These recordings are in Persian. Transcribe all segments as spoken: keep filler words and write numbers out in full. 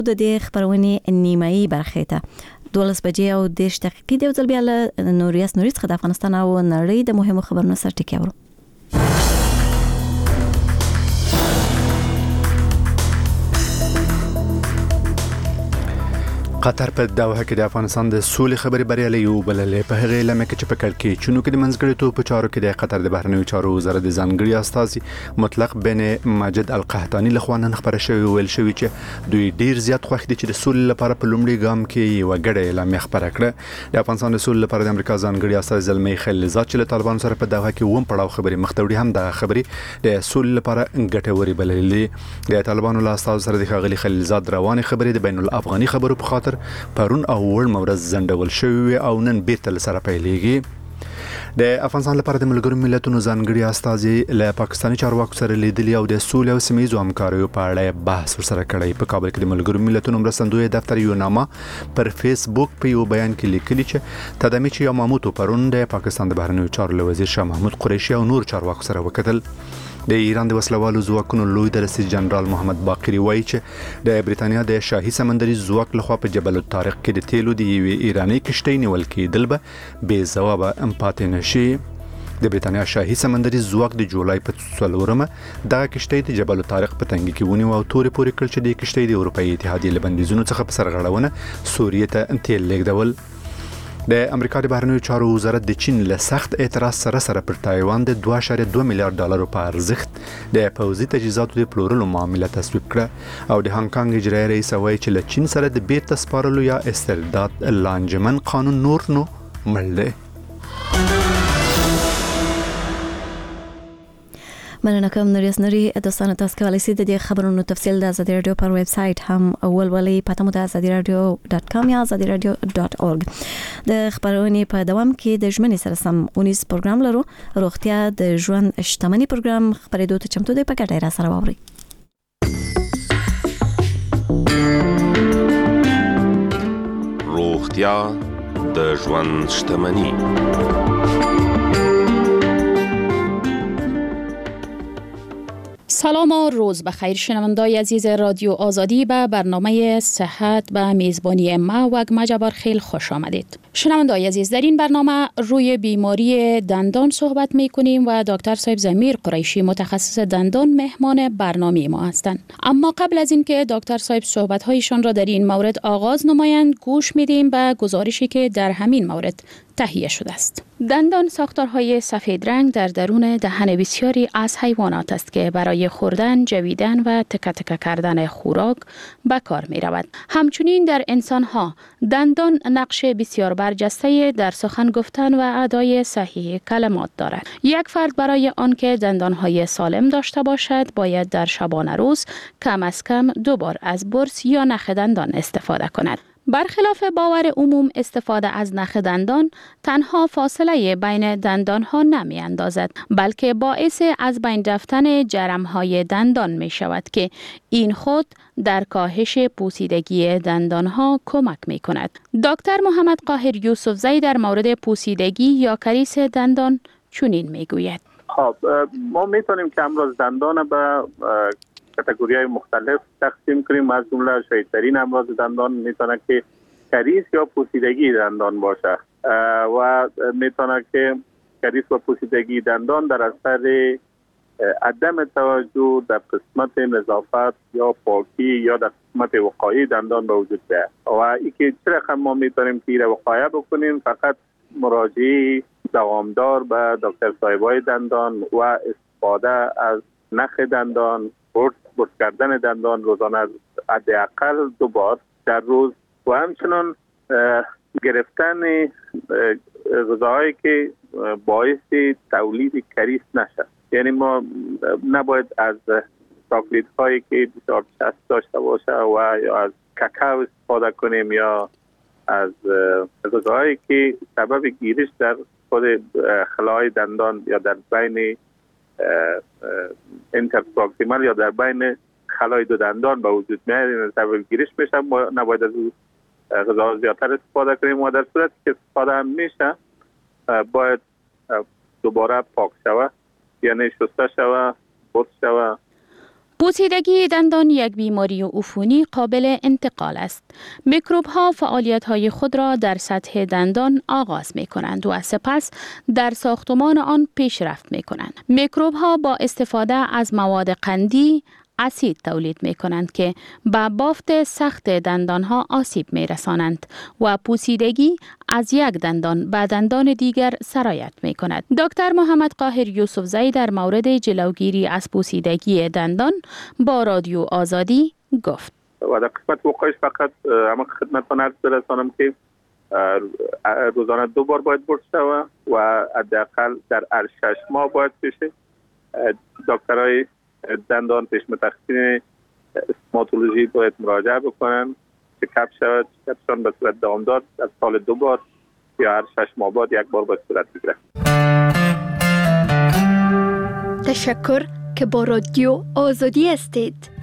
د دې خبرونې نیمایي برخه ته دولس بجې او دېرش دقیقې دی. ځل بیا له نوریاس نوري څخه د افغانستان او نړۍ د مهمو خبرونو سره ټکی اورو. قطر په دوحه کې د افغانستان د سولې خبرې بریالي یو بللې په هغه لمه کې چې په کړکۍ چونو کې د منځګړیتوب په چارو کې د قطر د بهرنیو چارو وزارت د ځانګړي استازي مطلق بن ماجد القحطاني له خوا نن خبره شوې ویل شوې چې دوی ډیر زیات خوښ دي چې د سولې لپاره په لومړي ګام کې یو ګډه اعلامیه خبره کړه. د افغانستان د سولې لپاره د امریکا ځانګړي استازي زلمی خلیلزاد چې له طالبانو سره په دوحه کې ووم پړاو خبرې مختوړي هم د خبرې د سولې لپاره ګټوري بللې. د طالبانو له استازو سره د خغلی خلیلزاد روانه خبرې د بین الافغاني خبرو په خاطر پرون او ول مورز زندول شوی او نن بیرته سره پیلېږي. د افغانستان لپاره د ملګرو ملتونو ځانګړي استازي له پاکستاني چارواکو سره لیدلي او د سولې او سیمه ییزو همکاریو په اړه بحث ورسره کړی. په کابل کې د ملګرو ملتونو مرستندوی دفتر یو نامه پر فیسبوک په یو بیان کې لیکلي چې تدامي چې یاماموتو پرون د پاکستان د بهرنیو چارو وزیر شاه محمود قریشي او نور چارواکو سره وکتل. د ایران د وسلوالو ځواکونو لوی درسي جنرال محمد باقری وایي چې د بریتانیا د شاهي سمندري ځواک لخوا په جبل الطارق کې د تیلو د یوې ایراني کشتۍ نیول کېدل به بې ځوابه پاتې نشي. د بریتانیا شاهي سمندري ځواک د جولای په څلورمه دغه کشتۍ د جبل الطارق په تنګي کې ونیو او تورې پورې کړ چې د کشتۍ د اروپאי اتحادیې له بندیزونو څخه په سرغړونه سوریې ته تیل لیږدول. د امریکا د بهرنیو چارو وزارت د چین له سخت اعتراض سره سره پر تایوان د دوه اعشاریه دوه میلیارډ ډالرو په ارزښت د پوځي تجهیزاتو د پلورلو معامله تصویب کړه او د هانګ کانګ اجرایي رئیس وایي چې له چین سره د بیرته سپارلو یا استرداد لانجمن قانون نور نو مړ دی. مننه کوم نوریاس نوري. دوستانو تاسو کولی شئ د دې خبرونو تفصیل د آزادي رادیو پر ویب سټ هم اول ولې پته مو د آزادي رادیو ډاټ کام یا آزادي رادیو ډاټ اورګ. د خبرونې په دوام کې د ژمنې سره سم اونیس پروګرام لرو. روغتیا د ژوند شتمنۍ پروګرام خبرېدو ته چمتو دی. په ګډه را سره واورئ. روغتیا د ژوند شتمنۍ. سلام و روز بخیر شنوندای عزیز رادیو آزادی به برنامه صحت به میزبانی ما وگمه جبارخیل خوش آمدید. شنوندای عزیز در این برنامه روی بیماری دندان صحبت می کنیم و دکتر صاحب ضمیر قریشی متخصص دندان مهمان برنامه ما هستند. اما قبل از اینکه دکتر صاحب صحبت هایشان را در این مورد آغاز نمایند گوش میدیم به گزارشی که در همین مورد تهیه شده است. دندان ساختارهای سفید رنگ در درون دهن بسیاری از حیوانات است که برای خوردن، جویدن و تکه تکه کردن خوراک به کار می رود. همچنین در انسان ها دندان نقش بسیار برجسته در سخن گفتن و ادای صحیح کلمات دارد. یک فرد برای آنکه دندان های سالم داشته باشد باید در شبانه روز کم از کم دو بار از برس یا نخ دندان استفاده کند. برخلاف باور عموم استفاده از نخ دندان تنها فاصله بین دندان ها نمی اندازد بلکه باعث از بین رفتن جرم های دندان می شود که این خود در کاهش پوسیدگی دندان ها کمک می کند. دکتر محمد قاهر یوسفزئی در مورد پوسیدگی یا کریس دندان چنین می گوید. خب ما می تونیم که امراض دندان به کاتگوری‌های مختلف تقسیم کنیم. از جمله شایع‌ترین امراض دندان میتونه که کریس یا پوسیدگی دندان باشه و میتونه که کریس و پوسیدگی دندان در اثر عدم توجه در قسمت نظافت یا پاکی یا در قسمت وقایع دندان به وجود بیاید و اینکه چه رقم ما میتونیم که را وقایع بکنیم فقط مراجعه دوامدار به دکتر صاحبای دندان و استفاده از نخ دندان، برس برس کردن دندان روزانه حداقل دو بار در روز و همچنین گرفتن غذاهایی که باعث تولید کریس نشه. یعنی ما نباید از چاکلیت هایی که بسیار چسب داشته باشه و یا از کاکائو استفاده کنیم یا از غذاهایی که سبب گیرش در خود خلاهای دندان یا در بین اینترپراکسیمال یا در بین خلای دو دندان به وجود میاد سبب گیرش میشه. ما نباید از غذاها زیادتر استفاده کنیم و در صورتی که استفاده هم میشه باید دوباره پاک شوه، یعنی شسته شوه، برس شوه. پوسیدگی دندان یک بیماری عفونی قابل انتقال است. میکروب ها فعالیت های خود را در سطح دندان آغاز می کنند و سپس در ساختمان آن پیشرفت می کنند. میکروب ها با استفاده از مواد قندی اسید تولید می کنند که به بافت سخت دندان ها آسیب می رسانند و پوسیدگی از یک دندان به دندان دیگر سرایت می کند. دکتر محمد قاهر یوسفزئی در مورد جلوگیری از پوسیدگی دندان با رادیو آزادی گفت. و در قسمت وقایش فقط اما خدمتتان عرض برسانم که روزانه دو بار باید برش شود و حداقل در هر شش ماه باید بشه. دکترای دندان پیش متخصصین استوماتولوژی باید مراجعه بکنن که کپ شود، کپشان به صورت دامدار در سال دو بار یا هر شش ماه بعد یک بار باید صورت بگیره. تشکر که با رادیو آزادی هستید.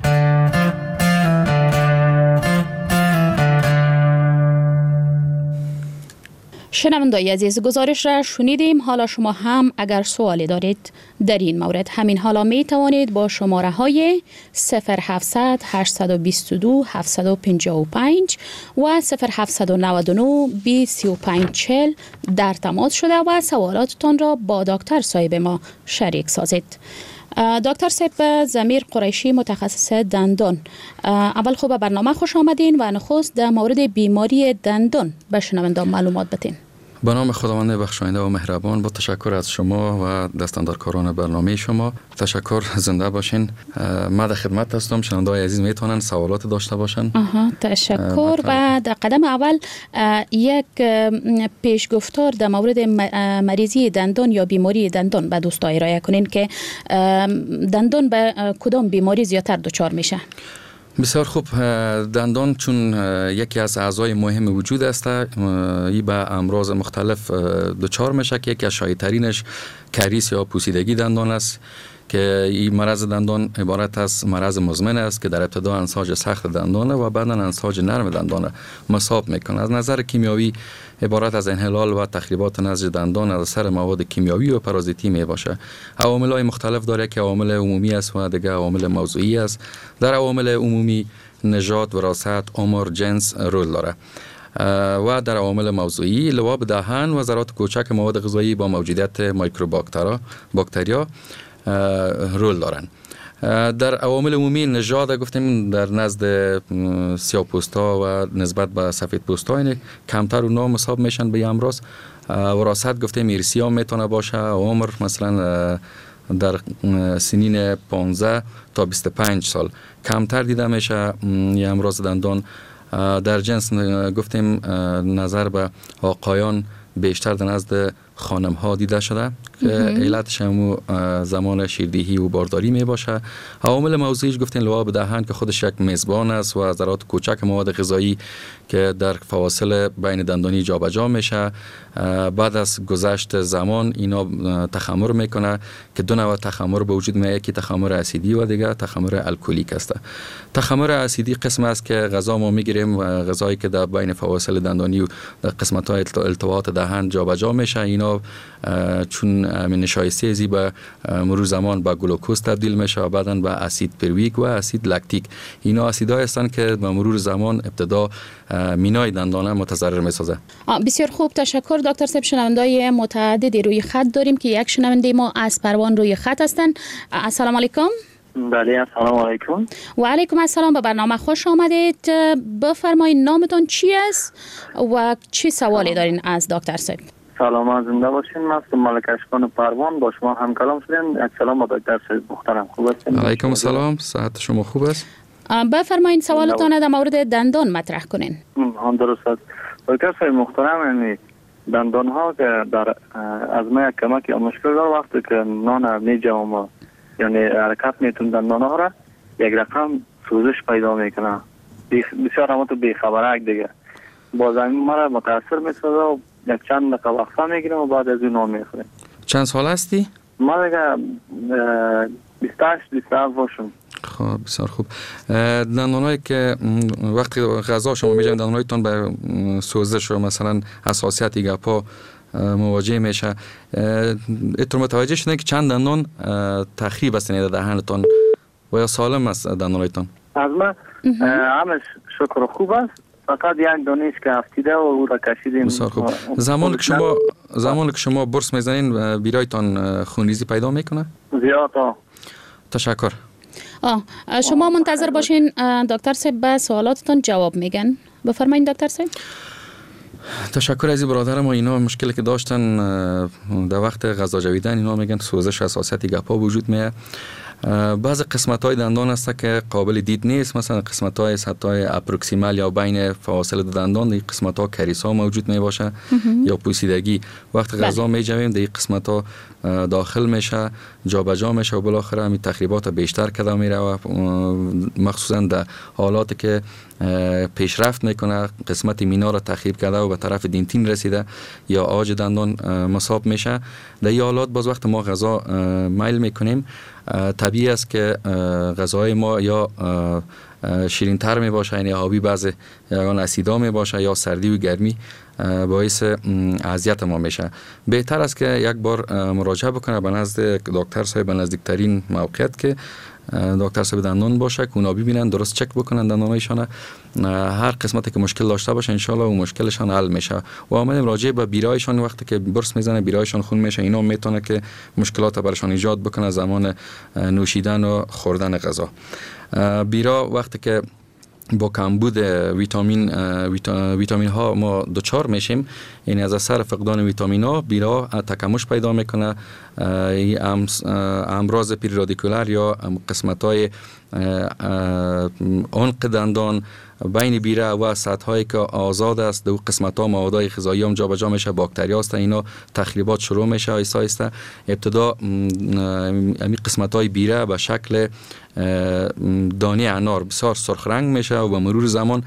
شنوندگان عزیز، گزارش را شنیدیم. حالا شما هم اگر سوالی دارید در این مورد همین حالا می توانید با شماره های صفر هفتصد هشتصد و بیست و دو هفتصد و پنجاه و پنج و صفر هفتصد و نود و نه بیست و پنج چهل در تماس شده و سوالاتتان را با دکتر صاحب ما شریک سازید. دکتر صاحب ضمیر قریشی، متخصص دندان، اول خوب برنامه خوش آمدین و نخست در مورد بیماری دندان به شنوندگان معلومات بدین. به نام خداوند بخشاینده و مهربان، با تشکر از شما و دستاندارکاران برنامه شما. تشکر، زنده باشین. ما در خدمت هستم. شنوندگان عزیز میتونن سوالات داشته باشن. آها، تشکر. و در قدم اول یک پیشگفتار در مورد مریضی دندان یا بیماری دندان به دوستان ارائه کنین که دندان به کدام بیماری زیادتر دچار میشه؟ بسیار خوب. دندان چون یکی از اعضای مهم وجود است، ای به امراض مختلف دچار میشه که یکی از شایع‌ترینش کریس یا پوسیدگی دندان است که این مرض دندان عبارت از مرض مزمن است که در ابتدا انساج سخت دندانه و بعدا انساج نرم دندانه مصاب میکنه. از نظر کیمیایی عبارت از انحلال و تخریبات نسج دندان از اثر مواد کیمیایی و پارازیتی می باشه. عوامل‌های مختلف داره که عوامل عمومی است و دیگه عوامل موضوعی است. در عوامل عمومی نژاد، وراثت، عمر، جنس رول داره و در عوامل موضوعی لعاب دهان و ذرات کوچک مواد غذایی با موجودیت میکروباکتریا باکتریا رول دارن. در عوامل عمومی نژاد گفتیم در نزد سیاه‌پوستا و نسبت به سفیدپوستا این کمتر اونا مصاب میشن به امراض. وراثت گفتیم ارثی هم میتونه باشه. عمر مثلا در سنین پانزده تا بیست و پنج سال کمتر دیده میشه این امراض دندان. در جنس گفتیم نظر به آقایان بیشتر در نزد خانم ها دیده شده که علتش هم زمان شیردهی و بارداری می باشه. عوامل موضوعیش گفتین لعاب دهان که خودش یک میزبان است و ذرات کوچک مواد غذایی که در فواصل بین دندانی جابجا میشه. بعد از گذشت زمان اینا تخمر میکنه که دو نوع تخمر به وجود میاد، یکی تخمر اسیدی و دیگه تخمر الکلیک است. تخمر اسیدی قسم است که غذا ما میگیریم و غذایی که در بین فواصل دندانی و در قسمت های التواءات دهان جابجا میشه، اینا چون من شایسته زی به مرور زمان به گلوکوز تبدیل میشه و بعداً به اسید پرویک و اسید لکتیک. اینا اسیدهای هستند که به مرور زمان ابتدا مینای دندانه متضرر میسازه. بسیار خوب، تشکر دکتر صاحب. شنوندای متعددی روی خط داریم که یک شنونده ما از پروان روی خط هستند. السلام علیکم. بله، السلام علیکم. و علیکم السلام. به برنامه خوش آمدید. بفرمایید نامتون چی است و چی سوالی دارین از دکتر صاحب؟ سلام، زنده باشین. من از ملک اشکان پروان با شما هم کلام شدیم. سلام با دکتر صاحب محترم. خوب هستین؟ علیکم السلام. صحت شما خوب است؟ بفرمایید سوالتون در مورد دندان مطرح کنین. هم درست است. دکتر صاحب محترم، یعنی دندان ها که در از ما کمک یا مشکل داره وقتی که نان میجام یعنی حرکت میتون دندان ها را یک رقم سوزش پیدا میکنه. بسیار هم تو بیخبرک دیگه باز این مرا متاثر میسازه و یک چند دقیقه وقفه میگیرم و بعد از این نان میخوریم. چند سال هستی؟ ما دیگه بیست و هشت بیست و هفت باشم. خب بسیار خوب. دندانایی که وقتی غذا شما میجوین دندانایتون به سوزش و مثلا حساسیت گپا مواجه میشه، اتون متوجه شدن که چند دندان تخریب است در دهانتون و یا سالم است دندانایتان؟ از من همش شکر خوب است، فقط یک دانش که افتیده و او را کشیدیم. بسیار خوب. زمان که شما زمان که شما برس میزنین بیرایتان خونریزی پیدا میکنه؟ زیاد. تشکر. آه شما منتظر باشین دکتر صاحب به سوالاتتون جواب میگن. بفرمایید دکتر صاحب. تشکر از برادر ما. اینا مشکلی که داشتن در وقت غذا جویدن، اینا میگن سوزش حساسیت گپا وجود میه. بعض قسمت های دندان هست که قابل دید نیست، مثلا قسمت های سطح اپروکسیمال یا بین فواصل دندان، این قسمت ها کریس ها موجود می باشه یا پوسیدگی. وقت غذا می جویم در این قسمت ها داخل میشه، جابجا میشه و بالاخره همین تخریبات بیشتر کده میره و مخصوصا در حالاتی که پیشرفت میکنه قسمت مینا را تخریب کرده و به طرف دینتین رسیده یا آج دندان مصاب میشه. در این حالات باز وقت ما غذا میل میکنیم، طبیعی است که غذای ما یا شیرین تر می باشه، یعنی آبی، بعض یا اسیدا می باشه یا سردی و گرمی باعث اذیت ما میشه. بهتر است که یک بار مراجعه بکنه به نزد دکتر صاحب، به نزدیکترین موقعیت که دکتر صاحب دندان باشه که اونا ببینن، درست چک بکنن دندانایشان، هر قسمتی که مشکل داشته باشه ان شاء الله اون مشکلشان حل میشه. و آمدیم راجع به بیرایشان، وقتی که برس میزنه بیرایشان خون میشه، اینا میتونه که مشکلات برشان ایجاد بکنه زمان نوشیدن و خوردن غذا. بیرا وقتی که با کمبود ویتامین ویتامین ها ما دوچار میشیم، یعنی از اثر فقدان ویتامین ها بیرا تکمش پیدا میکنه. امراض پریرادیکولار یا قسمت های عنق دندان بین بیره و سطح هایی که آزاد است، دو قسمت ها مواد غذایی هم جابجا میشه، باکتریا هست، اینا تخریبات شروع میشه آیسته آیسته. ابتدا این قسمت های بیره به شکل دانه انار بسیار سرخ رنگ میشه و به مرور زمان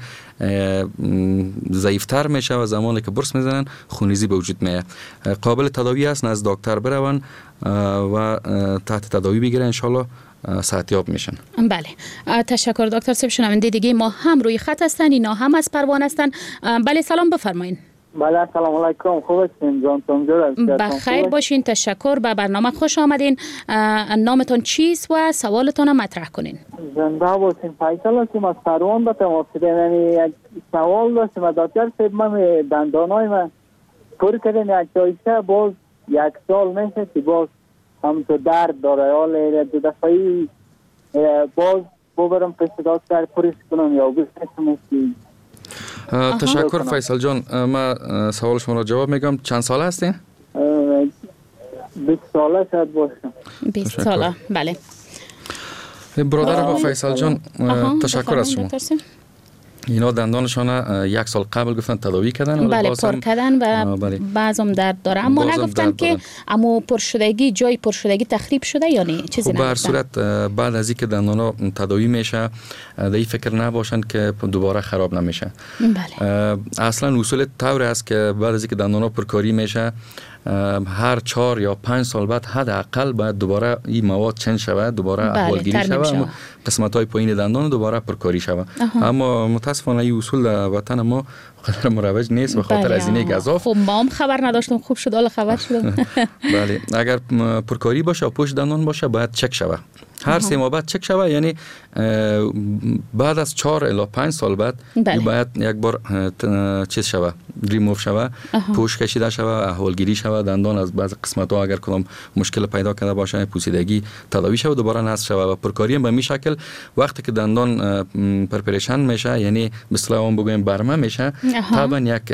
ضعیفتر میشه و زمانی که برس میزنن خونریزی به وجود میاد. قابل تداوی است، نزد دکتر برون و تحت تداوی بگیرن، انشالله صحتیاب میشن. بله تشکر دکتر صاحب. شنونده دیگه ما هم روی خط هستن، اینا هم از پروان هستن. بله سلام بفرمایید. بله سلام علیکم، خوب هستین؟ جانتون جور بخیر باشین، تشکر. به برنامه خوش آمدین. نامتون چیست و سوالتون رو مطرح کنین. زنده باشین. فیصل هستیم از پروان. به تماسیده یک سوال داشتیم دکتر صاحب. من دندانای من پر کردن یک جایشه، باز یک سال میشه که باز هم تو درد داره. حال دو دفعی باز ببرم پیش دکتر پرش کنم یا بسنم. تشکر فیصل جان. من سوال شما را جواب میگم. چند ساله هستین؟ بیست ساله شاید باشم. بیست ساله. بله برادر با فیصل جان تشکر از شما. اینا دندانشان یک سال قبل گفتن تداوی کردن، بله پر کردن و بعضم درد داره، اما نگفتن که اما پرشدگی جای پرشدگی تخریب شده یا نه چیزی نگفتن. به هر صورت بعد از اینکه دندانا تداوی میشه در این فکر نباشن که دوباره خراب نمیشه. بله اصلا اصول طور است که بعد از اینکه دندانا پرکاری میشه هر چهار یا پنج سال بعد حداقل باید دوباره این مواد چنج شود، دوباره احوالگیری شود، قسمت های پایین دندان دوباره پرکاری شود. اما متاسفانه این اصول در وطن ما قدر مروج نیست به خاطر هزینه گزاف. خب ما هم خبر نداشتم، خوب شد حالا خبر شدم. بله اگر پرکاری باشه و پشت دندان باشه باید چک شود. هر سه ماه بعد چک شود، یعنی بعد از چهار الی پنج سال بعد باید یک بار چیز شود، ریموو شود، پوش کشیده شود، احوالگیری شود دندان از بعض قسمت ها اگر کدام مشکل پیدا کرده باشه، پوسیدگی تداوی شود، دوباره نصب شود. و پرکاری هم به می شکل وقتی که دندان پرپریشن میشه، یعنی به اصطلاح اون بگویم برمه میشه، طبعا یک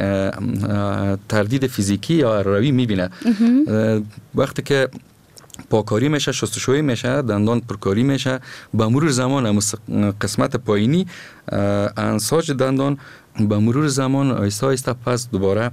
تردید فیزیکی یا روی میبینه. وقتی که پاکاری میشه، شستشویی میشه، دندان پرکاری میشه، با مرور زمان قسمت پایینی انساج دندان با مرور زمان آیسته آیسته پس دوباره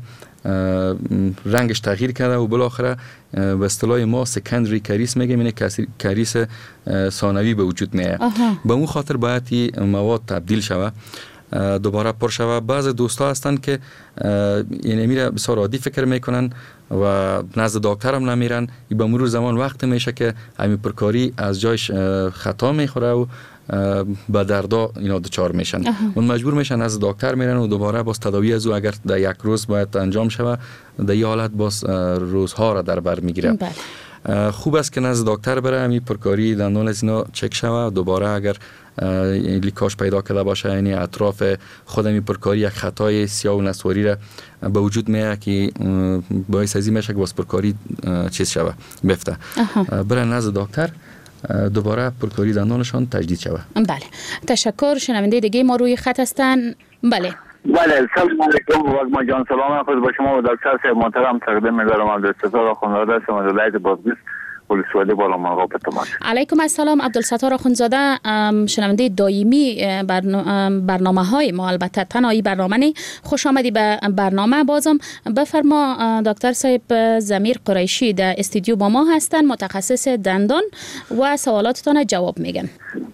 رنگش تغییر کرده و بالاخره به اصطلاح ما سکندری کریس میگیم، یعنی کریس ثانوی به وجود میاد. به اون خاطر باید این مواد تبدیل شود، دوباره پر شود. بعض دوستا هستن که یعنی میره بسیار عادی فکر میکنن و نزد دکتر هم نمیرن. به مرور زمان وقت میشه که همین پرکاری از جایش خطا میخوره و با دردا اینا دچار میشن. اون مجبور میشن از دکتر میرن و دوباره باز تداوی از او اگر در یک روز باید انجام شود، در این حالت باز روزها را در بر میگیره. خوب است که نزد دکتر بره، همین پرکاری دندان از اینا چک شوه. دوباره اگر لیکاژ پیدا کرده باشه، یعنی اطراف خود همین پرکاری یک خطای سیاه و نسواری را به وجود میاد که باعث ازی میشه که باز پرکاری چیز شوه، بفته. بره نزد دکتر، دوباره پرکاری دندانشان تجدید شوه. بله، تشکر. شنونده دیگه ما روی خط هستن. بله بله، سلام علیکم واگما جان. سلام خود با شما و دکتر صاحب محترم تقدیم می‌دارم. عبدالستار آخوندزاده هستم از ولایت بادغیس، ولسوالی بالامرغاب تماش. علیکم السلام. عبدالستار آخوندزاده، شنونده دائمی برنامه های ما، البته تنهایی برنامه نی. خوش آمدی به برنامه. بازم بفرما دکتر صاحب زمیر قریشی در استودیو با ما هستن، متخصص دندان، و سوالاتتان جواب میگن.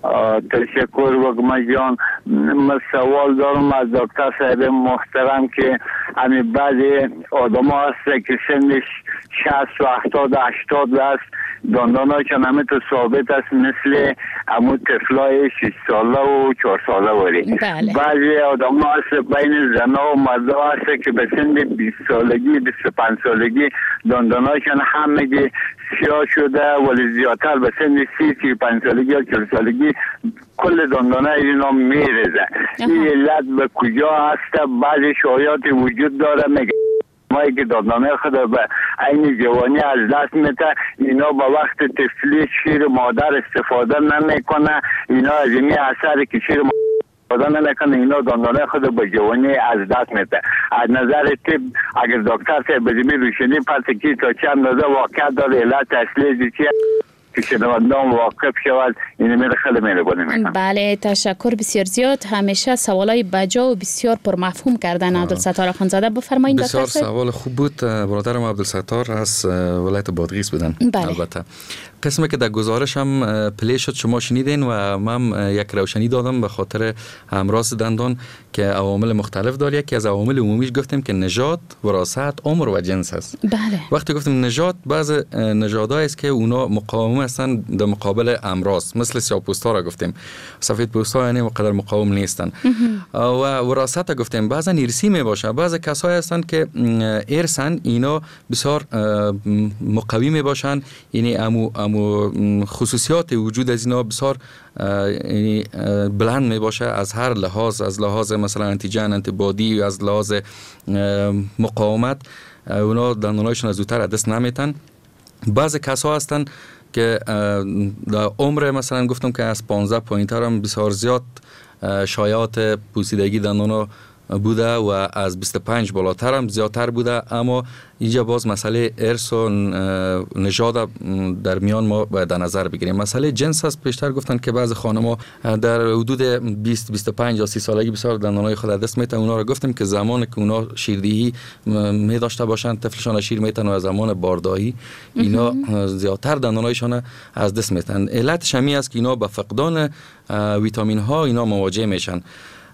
تشکر واگما جان. من سوال دارم از دکتر صاحب محترم که همین بعضی آدم ها هست که سنش شصت و هفتاد و هشتاد است، دندانایشان همه تو ثابت است، مثل همون طفلای شش ساله و چهار ساله وری. بله. بعضی آدم ها هست بین زنها و مردا هست که به سن بیست سالگی بیست و پنج سالگی دندانایشان همه سیاه شده، ولی زیادتر به سن سی سی و پنج سالگی یا چهل سالگی کل دندانه اینا میرزه. این علت به کجا هست؟ بعضی شایعات وجود داره میگه مایی که دندانه خود به عین جوانی از دست میده، اینا با وقت طفلی شیر مادر استفاده نمیکنه، اینا از این اثر که شیر استفاده نمیکنه، اینا دندانه خود به جوانی از دست میده. از نظر طب اگر دکتر صاحب بزمی روشنی پس کی تا چند اندازه واقع داره علت اصلی چیه که شنوندان واقف شود، این میره خیلی مهربانی میکنم. بله، تشکر بسیار زیاد. همیشه سوالای بجا و بسیار پرمفهوم کردن عبدالستار آخوندزاده. بفرمایید دکتر صاحب. بسیار سوال خوب بود. برادرم عبدالستار از ولایت بادغیس بودن. بله. البته قسمی که در گزارش هم پلی شد شما شنیدین و من یک روشنی دادم به خاطر امراض دندان که عوامل مختلف داره. یکی از عوامل عمومیش گفتیم که نژاد، وراثت، عمر و جنس است. بله. وقتی گفتیم نژاد، بعض نژادها است که اونا مقاوم هستن در مقابل امراض، مثل سیاه‌پوستا را گفتیم. سفیدپوستا یعنی مقدار مقاوم نیستن. و وراثت گفتیم بعضا ارثی می باشه. بعض کسایی هستن که ارثن، اینا بسیار مقوی می باشن، یعنی امو امو خصوصیات وجود از اینا بسیار بلند می باشه از هر لحاظ، از لحاظ مثلا انتیجن، انتیبادی، از لحاظ مقاومت. اونا دندانایشون از زودتر دست نمیتن. بعض کسا هستن که در عمر مثلا گفتم که از پانزده پایین تر هم بسیار زیاد شایعات پوسیدگی دندان بوده و از بیست و پنج بالاتر هم زیادتر بوده. اما اینجا باز مسئله ارث و نژاد در میان ما باید در نظر بگیریم. مسئله جنس است. پیشتر گفتن که بعض خانم‌ها در حدود بیست بیست و پنج یا سی سالگی بسیار دندانای خود دست میتن. اونا رو گفتیم که زمانی که اونا شیردهی می داشته باشن، طفلشان شیر میتن و زمان بارداری اینا زیادتر دندانایشان از دست میتن. علتش همین است که اینا با فقدان ویتامین ها اینا مواجه میشن.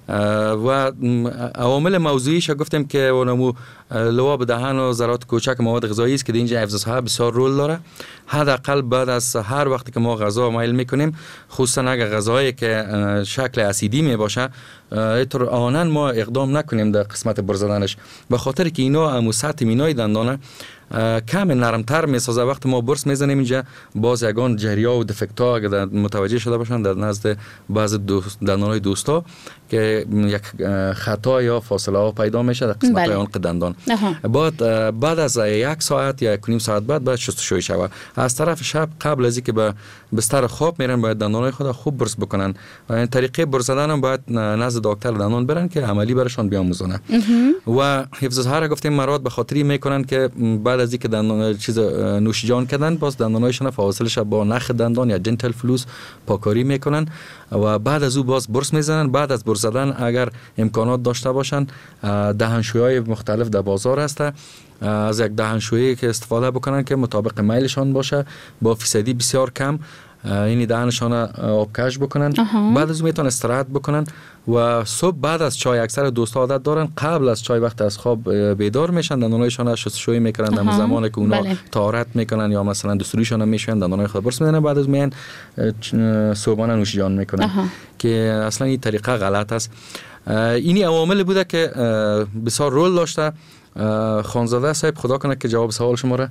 و عوامل موضوعیش گفتیم که اونمو لواب دهن و ذرات کوچک مواد غذایی است که در اینجا حفظ صحت بسیار رول داره. حداقل بعد از هر وقتی که ما غذا میل میکنیم، خصوصا اگر غذایی که شکل اسیدی می باشه، اینطور آنن ما اقدام نکنیم در قسمت برزدنش، به خاطر که اینا همو سطح مینای دندانه کم نرمتر میسازه. وقتی ما برس میزنیم اینجا باز یگان جهریا و دفکتا اگر متوجه شده باشن در نزد بعض دوست دندانای دوستا که یک خطا یا فاصله ها پیدا میشه در قسمت های عنق دندان. بعد بعد از یک ساعت یا یک نیم ساعت بعد باید شستشویی شود. از طرف شب قبل از اینکه به بستر خواب میرن باید دندانای خود خوب برس بکنن و این طریقه برس زدن هم باید نزد دکتر دندان برن که عملی برشان بیاموزونه. و حفظ صحت گفتیم مراد به خاطری میکنن که بعد از اینکه دندان چیز نوشیجان کردن باز دندانایشون فاصلش با نخ دندان یا دنتال فلوس پاکاری میکنن و بعد از او باز برس میزنن. بعد از برس زدن اگر امکانات داشته باشن دهنشویای مختلف در بازار هسته، از یک دهنشویی که استفاده بکنن که مطابق میلشان باشه با فیصدی بسیار کم، یعنی دهنشان آبکش بکنن. آها. بعد از اون میتونن استراحت بکنن و صبح بعد از چای، اکثر دوستا عادت دارن قبل از چای وقت از خواب بیدار میشن، دندانایشان شستشویی میکنن در زمانی که اونا بله. طهارت میکنن یا مثلا دستوریشان میشن، دندانای خود برس میزنن، بعد از میان صبحانه نوشیجان میکنن. آها. که اصلا این طریقه غلط است. اینی عوامل بوده که بسیار رول داشته. خانزاده صاحب خدا کنه که جواب سوال شما را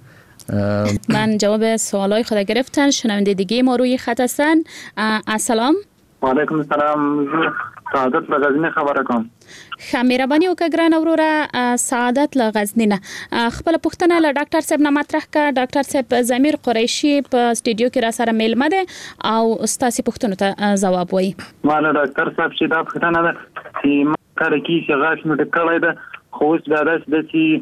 من جواب سوالای خود گرفتن. شنونده دیگه ما روی خط هستن. السلام. و علیکم السلام. سعادت له غزنی خبره کوم. خمیربانی وکړه ګران وروره. سعادت له غزنی نه خپل پوښتنه له ډاکټر صاحب نه مطرح کړه. ډاکټر صاحب زمیر قریشي په سټډیو کې را سره میلمه ده او ستاسو پوښتنو ته ځواب وایي. ما له ډاکټر صاحب چې دا پوښتنه ده چې ما کار کوي چې غاښ مې ټکړی ده خو اوس دا د چې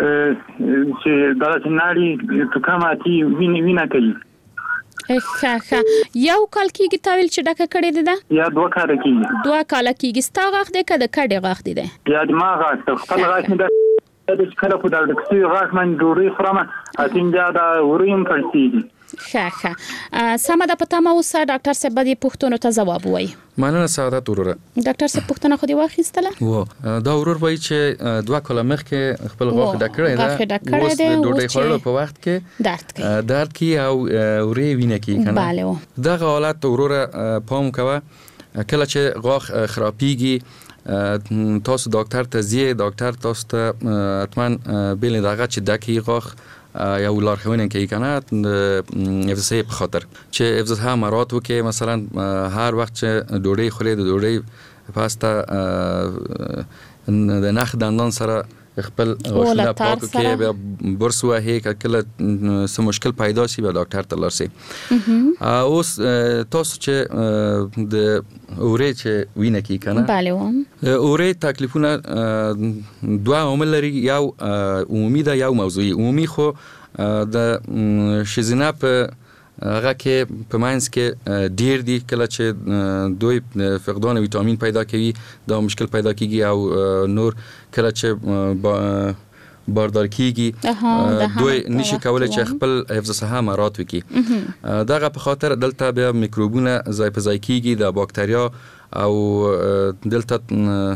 چې دا چې ناړي ټکاماتي ویني وینه کوي. ښه ښه یو کال کېږي تا ویل چې ډکه کړې ده؟ یا دوه کاله کېږي. دوه کاله کېږي. ستا غاښ دی که د کډې غاښ دی دی؟ یا د ما غاښ ده. خپل غاښ مې د کله په دا ډک شوي غاښ باندې ډوډۍ خورم اتیم بیا دا وریم کړسېږي. ښه ښه سمه ده. په تمه اوسه. ډاکټر صاحب به دې پوښتنو ته ځواب ووایي. مننه سعادت وروره. ډاکټر صاحب پوښتنه خو دې واخیستله؟ و دا ورور وایي چې دوه کاله مخکې خپل غاښ ډک کړی ده. غاښ ډک کړی دی. اوس د ډوډۍ خوړلو په وخت کې درد کوي. درد کوي او ورې وینه کوي کنه. بله. دغه حالت وروره پام کوه. کله چې غاښ خرابېږي تاسو ډاکټر ته ځئ. ډاکټر تاسو ته حتما بیل دغه چې ډکې غاښ یا لارښوونه کوي کنه د افزایش په خاطر چې افزایش مراد وکي. مثلا هر وخت چې ډوډۍ خوري د ډوډۍ پاسته د نخ دندان سره خپل غاښونه پاک کړئ. بیا برس وهي کله څه مشکل پیدا شي به ډاکټر ته لاړ شئ. اوس تاسو چې د اورې چې وینه کی کنه. بله و. اورې تکلیفونه دوه عامل لري. یو عمومي ده یو موضوعي. عمومي خو د ښځینه په هغه کې په ماینس کې ډیر دي. کله چې دوی فقدان ویټامین پیدا کوي دا مشکل پیدا کیږي او نور کله چې باردار کیږي دوی نشي کولای چې خپل حفظ صحه مراد وکړي. دغه په خاطر دلته بیا میکروبونه ځای په ځای کیږي د باکتریا او دلته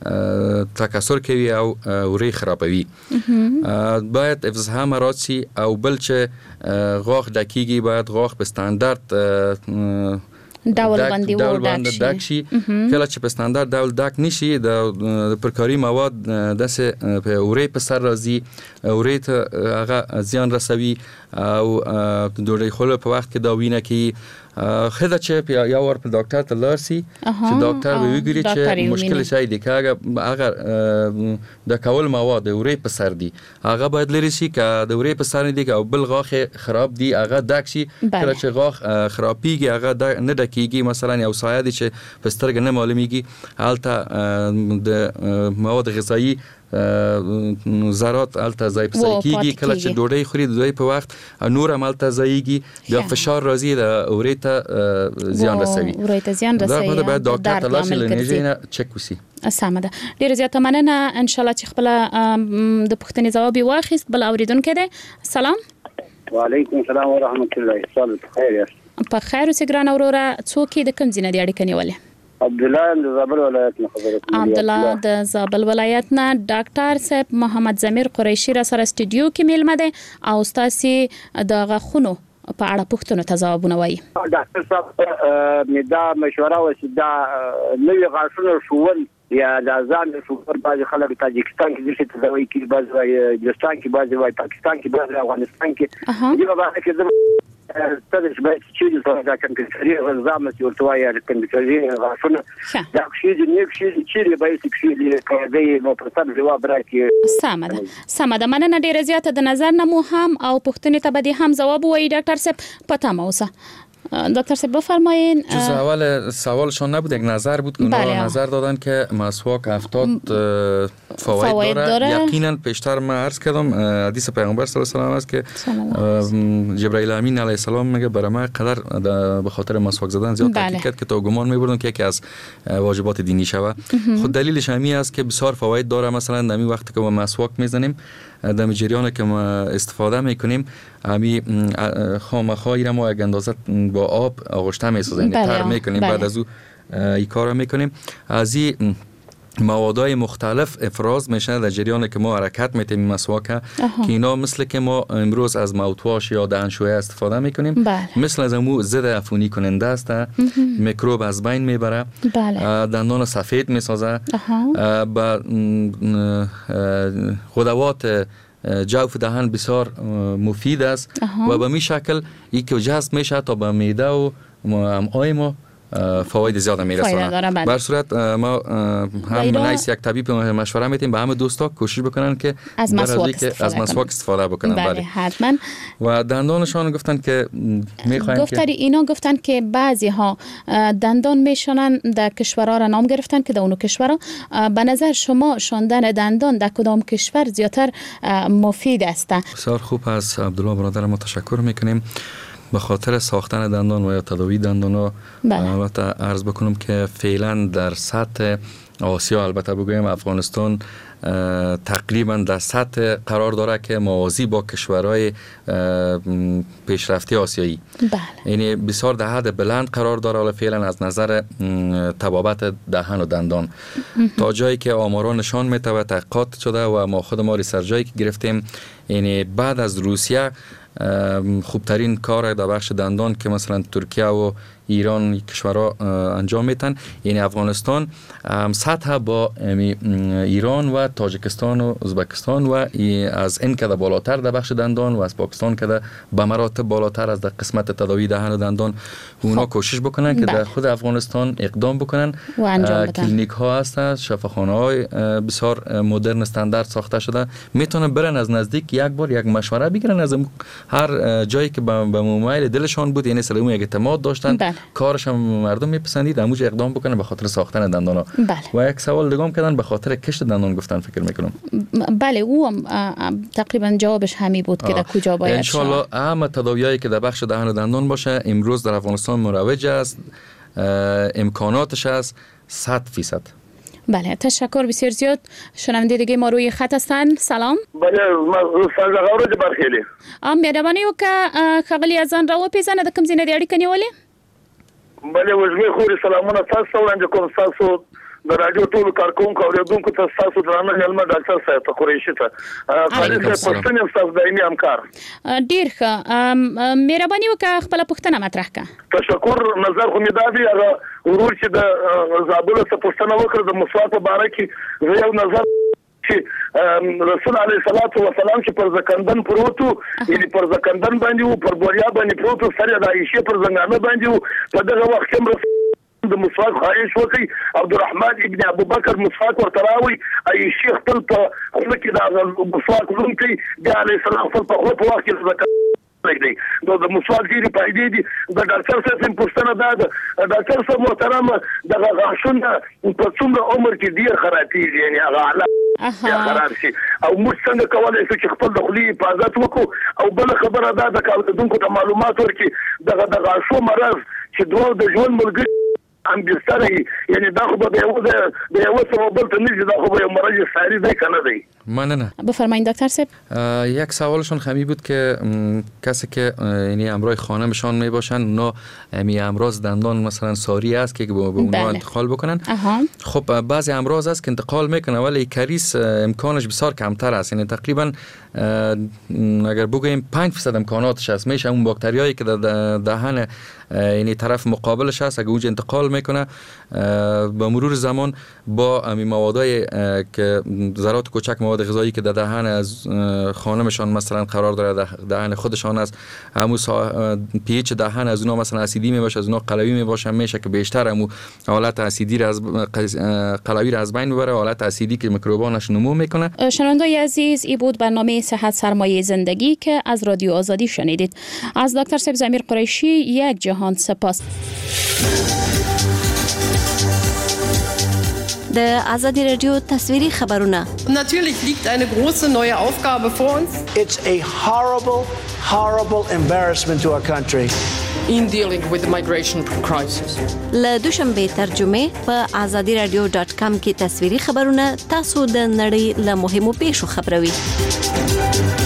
تکثر کوي او ورې خرابوي. باید حفظ صحه مراد شي او بل چې غاښ ډکیږي باید غاښ په استاندارد ډول باندې ډول باندې ډک شي. کله چې په استاندارد ډول ډک نشي د پرکاري مواد داسې په اورې په سر راځي. اورې ته هغه زیان رسوي او ډوډۍ خوړلو په وخت کې دا وینه کوي. خدا چې یو ور په ډاکټر ته لاړ شي چې ډاکټر به وګوري چې مشکل شي دی که هغه د کول مواد د اورې په سر دي هغه باید لري شي که د اورې په سر نه دی او بل غاښ خراب دی هغه ډک شي. کله چې غاښ خرابېږي هغه نه ډکېږي مثلا یو سایه دی چې په سترګه نه معلومیږي هلته د مواد غذایی ذرات الته ځای په ځای کیږي. کله چې ډوډۍ خوري د دوی په وخت نور هم الته ځایږي بیا فشار راځي د اورې ته زیان رسوي. اورې ته زیان رسوي. دا باید ډاکټر ته لاړ شي لنیږي نه چک وسی. سمه ده. ډیره زیاته مننه. ان شاء الله چې خپل د پوښتنې ځواب واخیست. بل اوریدونکو ده. سلام. وعلیکم السلام ورحمت الله. سلام بخیر یاست؟ په خیر اوسې ګران وروره. څوک د کوم ځای نه اړیکه نیولې؟ عبد الله د زابل ولایت نه خبرې کوم. عبد الله د زابل ولایت نه. ډاکټر صاحب محمد زمیر قریشي را سره سټډیو کې میلمه ده او تاسو د غاښونو په اړه پوښتنو ته ځوابونه وایي. ډاکټر صاحب مې دا مشوره وشي دا نوې غاښونه شول یا د ځان شوفر بعض خلک تاجکستان کې دي چې دوی کې بعض وایي هندستان کې بعض وایي پاکستان کې بعض افغانستان کې دی په کې زموږ ستاسو باید چې د دا کمپیوټري نظام چې ورته وایي کمپیوټري غاښونه دا شي د نیک شي چې باید چې کوي نو په تاسو جواب راکړي. سمه ده سمه ده. مننه ډیره زیاته د نظر نه مو هم او پوښتنې ته به هم ځواب وایي. ډاکټر صاحب پته مو اوسه. دکتر صاحب بفرمایین. جز اول سوالشون نبود یک نظر بود. اونا نظر دادن که مسواک هفتاد فواید, فواید داره. داره یقینا پیشتر من عرض کردم حدیث پیامبر صلی الله علیه و آله است که جبرائیل امین علیه السلام میگه برای من قدر به خاطر مسواک زدن زیاد تاکید کرد که تا گمان میبردم که یکی از واجبات دینی شود. خود دلیلش همین است که بسیار فواید داره. مثلا در این وقتی که ما مسواک میزنیم در جریان که ما استفاده میکنیم همین خامخایی را ما یک اندازه با آب آغشته میسازیم تر میکنیم. بعد از او این کار میکنیم از این موادهای مختلف افراز میشه در جریان که ما حرکت میتیم مسواک که اینا مثل که ما امروز از ماوتواش یا دهنشویه استفاده میکنیم بله. مثل از امو ضد عفونی کننده است. میکروب از بین میبره بله. دندان سفید میسازه با غدوات جوف دهان بسیار مفید است و به می شکل ای که جذب میشه تا به معده و امعای ما فواید زیاد میرسونه. بر صورت ما هم نایس یک طبیب مشوره میدیم به همه دوستا کوشش بکنن که از مسواک استفاده, از مسواک استفاده بکنن. بله حتما. و دندانشان گفتن که میخواین گفتن که اینا گفتن که بعضی ها دندان میشنن در کشورها را نام گرفتن که در اونو کشورها به نظر شما شاندن دندان در کدام کشور زیاتر مفید است؟ بسیار خوب. از عبدالله برادر ما تشکر میکنیم به خاطر ساختن دندان و یا تداوی دندان ها. البته عرض بکنم که فعلا در سطح آسیا، البته بگویم افغانستان تقریبا در سطح قرار داره که موازی با کشورهای پیشرفته آسیایی. بله. یعنی بسیار در حد بلند قرار داره حالا فعلا از نظر طبابت دهن و دندان تا جایی که آمارا نشان میده و تحقیقات شده و ما خود ما ریسرچایی که گرفتیم، یعنی بعد از روسیه خوبترین کار در بخش دندان که مثلا ترکیه و ایران کشورها انجام میتن، یعنی افغانستان سطح با ایران و تاجیکستان و ازبکستان و از این که بالاتر در بخش دندان و از پاکستان که به مراتب بالاتر از در قسمت تداوی دهن و دندان اونا کوشش بکنن که در خود افغانستان اقدام بکنن و انجام بدن. کلینیک ها هستن، شفاخانه های بسیار مدرن استاندارد ساخته شده، میتونن برن از نزدیک یک بار یک مشوره بگیرن از هر جایی که به موبایل دلشان بود، یعنی سلامو یک اعتماد داشتن. بله. کارش هم مردم میپسندید، اموج اقدام بکنن به خاطر ساختن دندان ها. بله. و یک سوال دیگه کردن به خاطر کشت دندان گفتن فکر میکنم. بله او هم تقریبا جوابش همین بود که در کجا باید ان شاء الله اهم تداویایی که در بخش دهن و دندان باشه امروز در افغانستان مروج است، امکاناتش است صد فیصد. بله تشکر بسیار زیاد. شنونده دیگه ما روی خط هستن. سلام. بله ما سلام اورید برخیلی. ام مهرباني وکړه خغلی ازان را و پیژنه د کوم ځای نه دی اړیکه نیولې؟ بله وژمې خوري سلامونه تاسو وړاندې کوم تاسو د رادیو ټول کارکونکو اوریدونکو ته تاسو درانه علمه ډاکټر صاحب ته قریشي ته خالد صاحب پښتنه تاسو دایمي همکار. ډیر ښه مهرباني وکړه خپل پښتنه مطرح کړه. تشکر. نظر خو می دادی هغه ورور چې د زابل څخه پښتنه وکړه د مسواک په باره کې یو نظر رسول علیه الصلاۃ والسلام چې پر زکندن پروتو یعنی پر زکندن باندې او پر بوریا باندې پروتو سره د عائشه پر زنګانه باندې په دغه وخت کې د مسواک خواهش وکړي عبدالرحمن ابن ابو بکر مسواک ورته راوي عائشه خپل په خپل کې د مسواک لونکي د علیه السلام په خپل وخت کې دی نو د مسواک ډیرې فائدې دي. د ډاکټر صاحب هم پوښتنه ده د ډاکټر صاحب محترم دغه غاښونه په څومره عمر کې ډیر خرابېږي، یعنی هغه حالت خراب شي او موږ څنګه کولی شو چې خپل د خولې حفاظت وکړو. او بله خبره ده د اورېدونکو ته معلومات ورکړي دغه د غاښو مرض چې دوه د ژوند ملګري ام بستر یعنی دا خو به یو د یو څه بل ته نه دا خو به مرض ساری دی کنه دی. مننه. بفرمایید دکتر صاحب. یک سوالشون خمی بود که کسی که یعنی امرای خانمشان می باشن اونا می امراض دندان مثلا ساری است که به اونا انتقال بکنن. اها. خب بعضی امراض است که انتقال میکنه ولی کریس امکانش بسیار کمتر است، یعنی تقریبا اگر بگوییم پنج درصد امکاناتش است. میشه اون باکتریایی که در دهن یعنی طرف مقابلش هست اگه اونجا انتقال میکنه با مرور زمان با امی موادای که ذرات کوچک مواد غذایی که در دهن از خانمشان مثلا قرار داره در دهن خودشان است، همون پی ایچ دهن از اونها مثلا اسیدی می باشه، از اونها قلوی می باشه، میشه که بیشتر همون حالت اسیدی را از قلوی را از بین ببره، حالت اسیدی که میکروبانش نمو میکنه. شنوندگان عزیز ای بود برنامه صحت سرمایه زندگی که از رادیو آزادی شنیدید. از دکتر صاحب ضمیر قریشی یک جهان سپاس. د آزادی رادیو تصویری خبرونه. Natürlich liegt eine große neue Aufgabe vor uns. It's a horrible, horrible embarrassment to our country. In dealing with the migration crisis. له دوشنبه ترجمه په آزادی رادیو ډاټ کام کې تصویری خبرونه تاسو د نړۍ له مهمو پیښو خبروي.